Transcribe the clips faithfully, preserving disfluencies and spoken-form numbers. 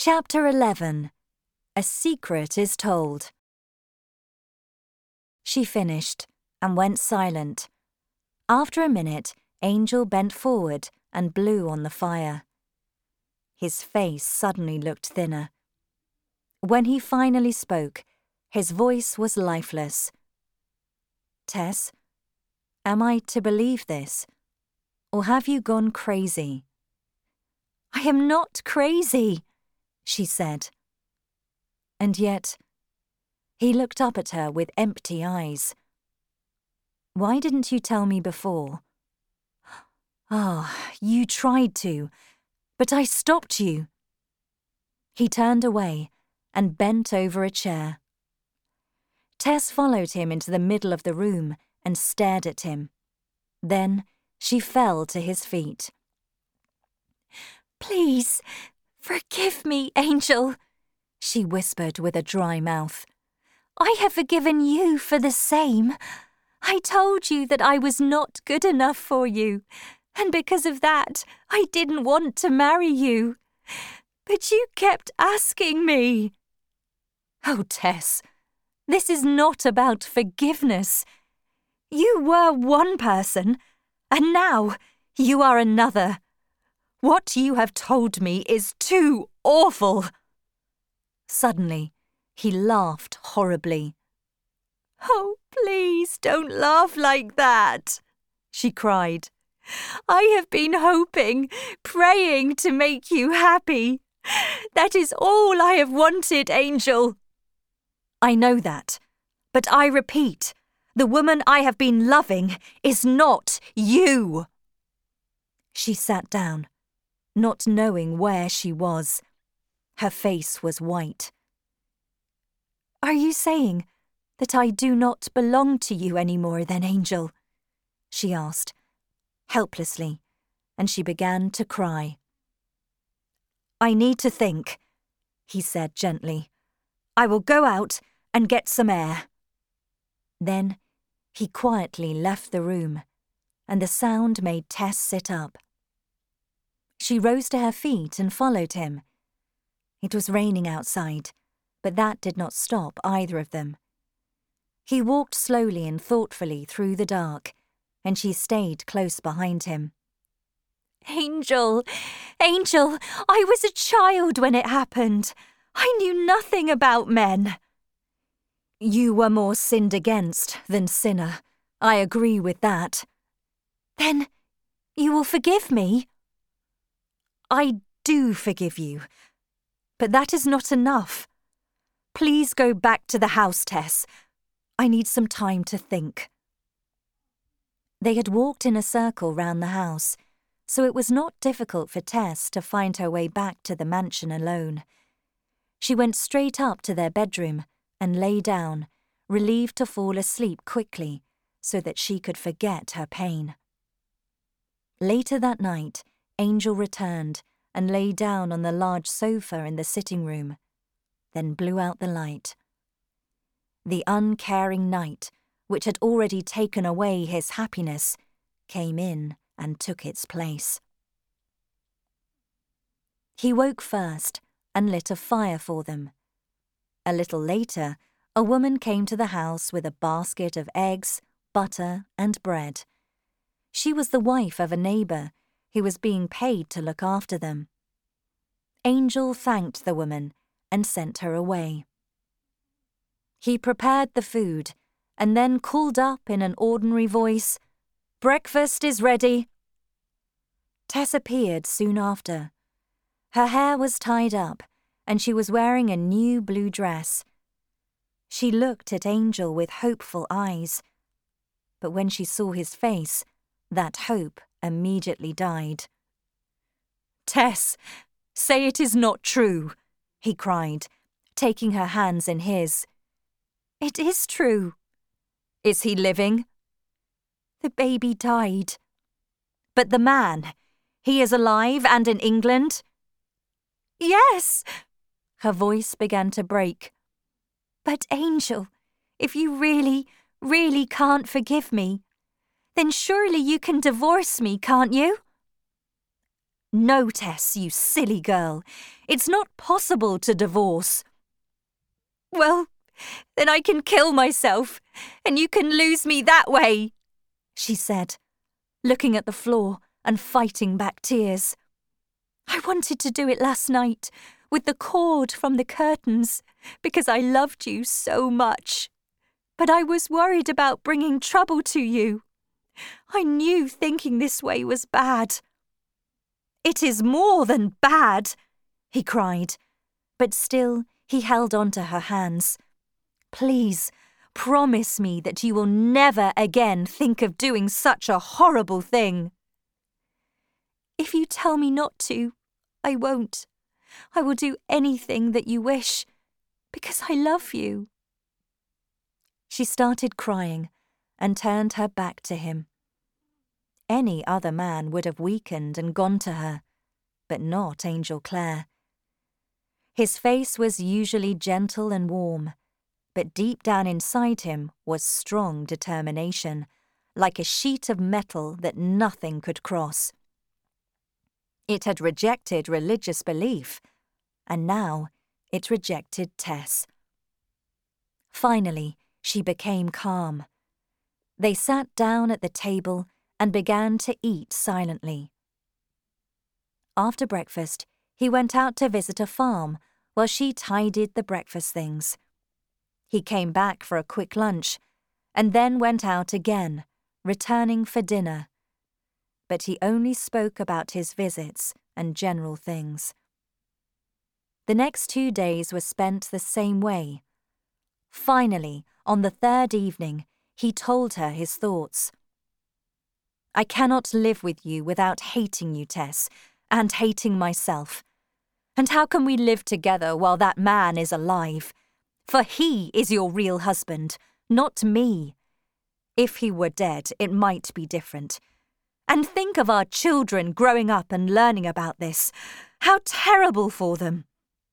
Chapter eleven. A Secret is Told. She finished and went silent. After a minute, Angel bent forward and blew on the fire. His face suddenly looked thinner. When he finally spoke, his voice was lifeless. "Tess, am I to believe this? Or have you gone crazy?" "I am not crazy," she said. And yet, he looked up at her with empty eyes. "Why didn't you tell me before?" "Ah, you tried to, but I stopped you." He turned away and bent over a chair. Tess followed him into the middle of the room and stared at him. Then she fell to his feet. "Please, forgive me, Angel," she whispered with a dry mouth. "I have forgiven you for the same. I told you that I was not good enough for you, and because of that, I didn't want to marry you. But you kept asking me." "Oh, Tess, this is not about forgiveness. You were one person, and now you are another. What you have told me is too awful." Suddenly, he laughed horribly. "Oh, please don't laugh like that," she cried. "I have been hoping, praying to make you happy. That is all I have wanted, Angel." "I know that, but I repeat, the woman I have been loving is not you." She sat down, not knowing where she was. Her face was white. "Are you saying that I do not belong to you anymore then, Angel?" she asked, helplessly, and she began to cry. "I need to think," he said gently. "I will go out and get some air." Then he quietly left the room, and the sound made Tess sit up. She rose to her feet and followed him. It was raining outside, but that did not stop either of them. He walked slowly and thoughtfully through the dark, and she stayed close behind him. "Angel, Angel, I was a child when it happened. I knew nothing about men." "You were more sinned against than sinner. I agree with that." "Then you will forgive me?" "I do forgive you, but that is not enough. Please go back to the house, Tess. I need some time to think." They had walked in a circle round the house, so it was not difficult for Tess to find her way back to the mansion alone. She went straight up to their bedroom and lay down, relieved to fall asleep quickly so that she could forget her pain. Later that night, Angel returned and lay down on the large sofa in the sitting room, then blew out the light. The uncaring night, which had already taken away his happiness, came in and took its place. He woke first and lit a fire for them. A little later, a woman came to the house with a basket of eggs, butter, and bread. She was the wife of a neighbour who was being paid to look after them. Angel thanked the woman and sent her away. He prepared the food and then called up in an ordinary voice, "Breakfast is ready." Tess appeared soon after. Her hair was tied up and she was wearing a new blue dress. She looked at Angel with hopeful eyes, but when she saw his face, that hope immediately died. "Tess, say it is not true," he cried, taking her hands in his. "It is true." "Is he living?" "The baby died." "But the man, he is alive and in England?" "Yes." Her voice began to break. "But Angel, if you really, really can't forgive me, then surely you can divorce me, can't you?" No, Tess, you silly girl. It's not possible to divorce. Well, then I can kill myself, and you can lose me that way, she said, looking at the floor and fighting back tears. I wanted to do it last night, with the cord from the curtains, because I loved you so much. But I was worried about bringing trouble to you. I knew thinking this way was bad. It is more than bad, he cried, but still he held on to her hands. Please, promise me that you will never again think of doing such a horrible thing. If you tell me not to, I won't. I will do anything that you wish, because I love you. She started crying and turned her back to him. Any other man would have weakened and gone to her, but not Angel Clare. His face was usually gentle and warm, but deep down inside him was strong determination, like a sheet of metal that nothing could cross. It had rejected religious belief, and now it rejected Tess. Finally, she became calm. They sat down at the table and began to eat silently. After breakfast, he went out to visit a farm while she tidied the breakfast things. He came back for a quick lunch and then went out again, returning for dinner. But he only spoke about his visits and general things. The next two days were spent the same way. Finally, on the third evening, he told her his thoughts. I cannot live with you without hating you, Tess, and hating myself. And how can we live together while that man is alive? For he is your real husband, not me. If he were dead, it might be different. And think of our children growing up and learning about this. How terrible for them.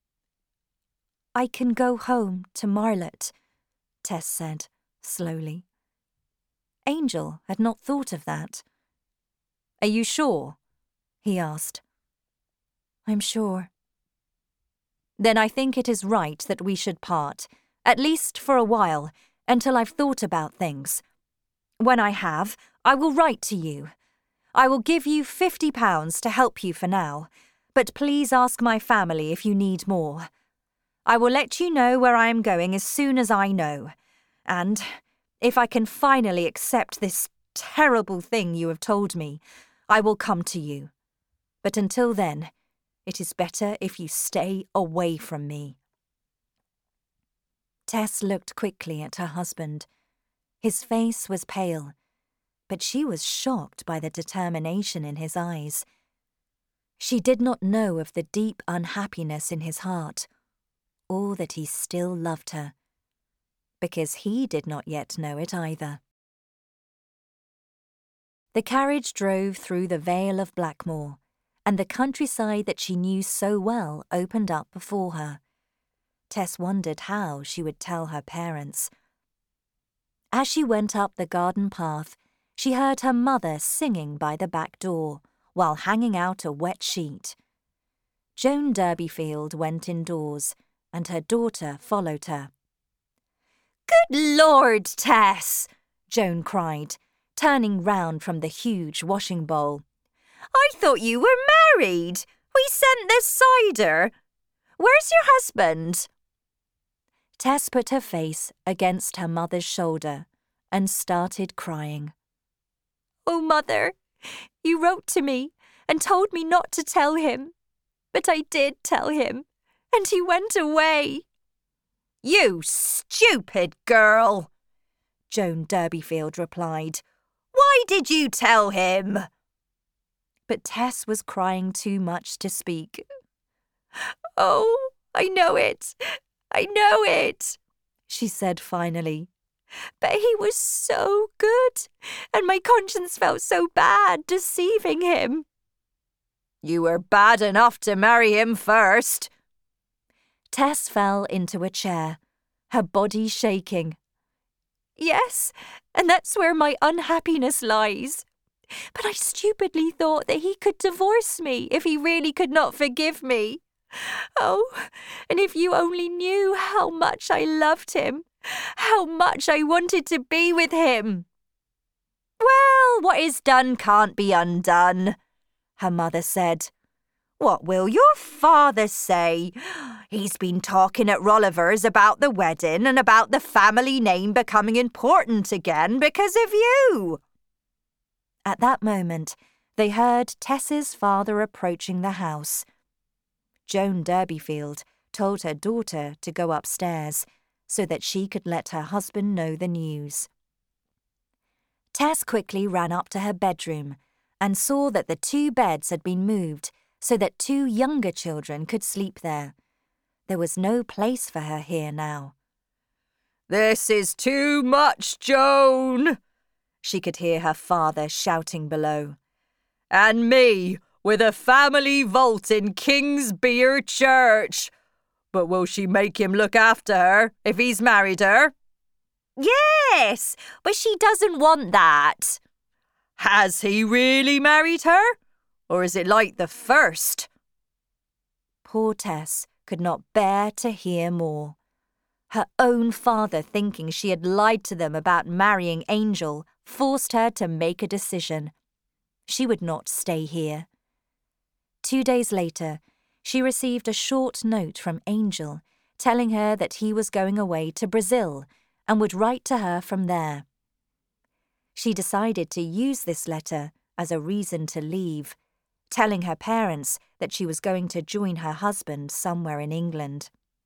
I can go home to Marlott, Tess said, slowly. Angel had not thought of that. Are you sure? He asked. I'm sure. Then I think it is right that we should part, at least for a while, until I've thought about things. When I have, I will write to you. I will give you fifty pounds to help you for now, but please ask my family if you need more. I will let you know where I am going as soon as I know, and if I can finally accept this terrible thing you have told me, I will come to you. But until then, it is better if you stay away from me. Tess looked quickly at her husband. His face was pale, but she was shocked by the determination in his eyes. She did not know of the deep unhappiness in his heart, or that he still loved her, because he did not yet know it either. The carriage drove through the Vale of Blackmoor, and the countryside that she knew so well opened up before her. Tess wondered how she would tell her parents. As she went up the garden path, she heard her mother singing by the back door, while hanging out a wet sheet. Joan Durbeyfield went indoors, and her daughter followed her. "Good Lord, Tess!" Joan cried, turning round from the huge washing bowl. "I thought you were married. We sent the cider. Where's your husband?" Tess put her face against her mother's shoulder and started crying. "Oh, Mother, you wrote to me and told me not to tell him. But I did tell him, and he went away." "You stupid girl!" Joan Durbeyfield replied. "Why did you tell him?" But Tess was crying too much to speak. "Oh, I know it. I know it," she said finally. "But he was so good, and my conscience felt so bad deceiving him." "You were bad enough to marry him first." Tess fell into a chair, her body shaking. "Yes, and that's where my unhappiness lies. but I stupidly thought that he could divorce me if he really could not forgive me. Oh, and if you only knew how much I loved him, how much I wanted to be with him." "Well, what is done can't be undone," her mother said. "What will your father say? He's been talking at Rolliver's about the wedding and about the family name becoming important again because of you." At that moment, they heard Tess's father approaching the house. Joan Durbeyfield told her daughter to go upstairs so that she could let her husband know the news. Tess quickly ran up to her bedroom and saw that the two beds had been moved so that two younger children could sleep there. There was no place for her here now. "This is too much, Joan," she could hear her father shouting below. "And me with a family vault in Kingsbere Church. But will she make him look after her if he's married her?" "Yes, but she doesn't want that." "Has he really married her? Or is it like the first?" Poor Tess could not bear to hear more. Her own father thinking she had lied to them about marrying Angel forced her to make a decision. She would not stay here. Two days later, she received a short note from Angel telling her that he was going away to Brazil and would write to her from there. She decided to use this letter as a reason to leave, telling her parents that she was going to join her husband somewhere in England.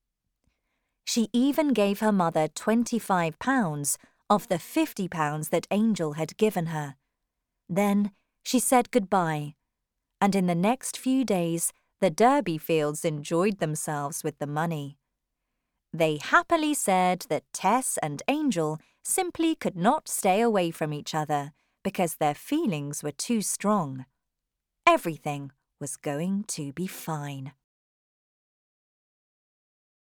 She even gave her mother twenty-five pounds of the fifty pounds that Angel had given her. Then she said goodbye, and in the next few days the Durbeyfields enjoyed themselves with the money. They happily said that Tess and Angel simply could not stay away from each other because their feelings were too strong. Everything was going to be fine.